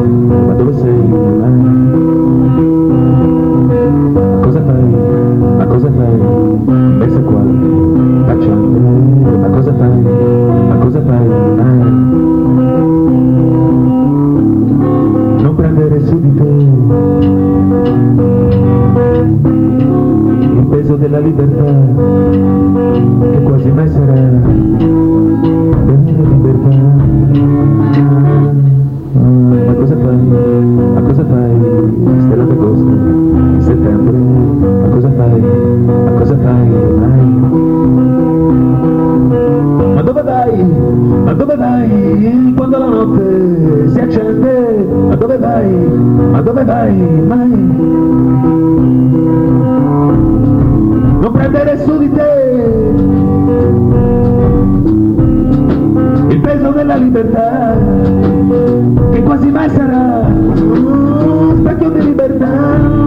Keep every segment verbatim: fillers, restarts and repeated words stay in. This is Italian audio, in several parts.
ma dove sei mai? Ma cosa fai? Ma cosa fai? Pensa qua, facciamo, ma cosa fai? Ma cosa fai mai? Non prendere subito il peso della libertà, che quasi mai sarà per me libertà. Ma cosa fai? Ma cosa fai? Stella d'agosto, in settembre, ma cosa fai? Ma cosa fai mai? Ma dove vai? Ma dove vai? Quando la notte si accende, ma dove vai? Ma dove vai mai? Non prendere su di te il peso della libertà, che quasi mai sarà uno specchio di libertà.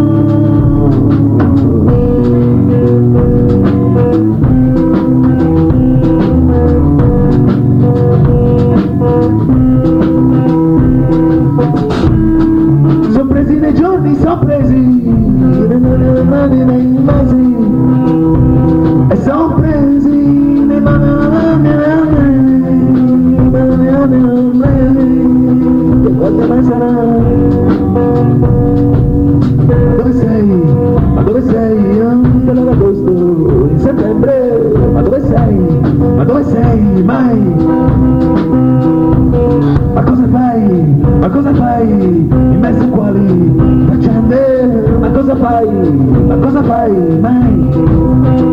Sono presi nei giorni, sono presi nelle mani, nei mesi, e sono presi nei mani, che quasi mai sarà. Dove sei? Ma dove sei? Anche l'agosto, in settembre, ma dove sei? Ma dove sei mai? Ma cosa fai? Ma cosa fai? In mezzo a quali faccende? Ma cosa fai? Ma cosa fai mai?